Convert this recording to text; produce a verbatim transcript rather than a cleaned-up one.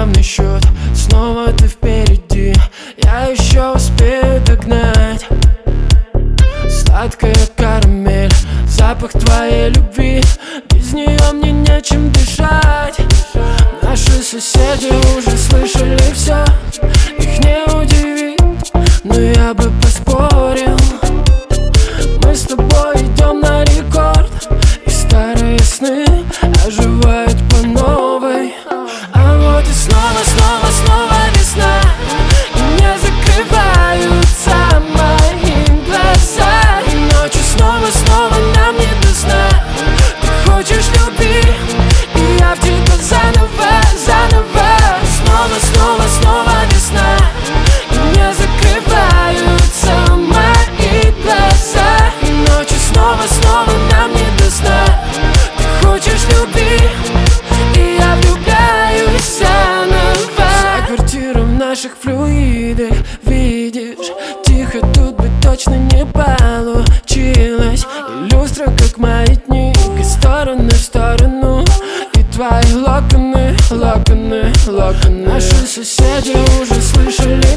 равный счет, снова ты впереди, я еще успею догнать. Сладкая карамель, запах твоей любви, без нее мне нечем дышать. Наши соседи уже слышали все, их не удивит, но я бы поспорил. Мы с тобой идем на рекорд, и старые сны оживают по новой. А вот и снова, снова, снова весна, и не закрываются мои глаза. И ночью снова, снова нам не до сна. Ты хочешь любви, и я в тебя заново, заново. Снова, снова, снова весна, и не закрываются мои глаза. И ночью снова, снова нам не до сна. Ты хочешь любви, и я влюбляюсь заново. Вся квартира в наших флюидах, видишь, тихо тут бы точно не получилось. И люстра как маятник, из стороны в сторону, и твои локоны, локоны, локоны. Наши соседи уже слышали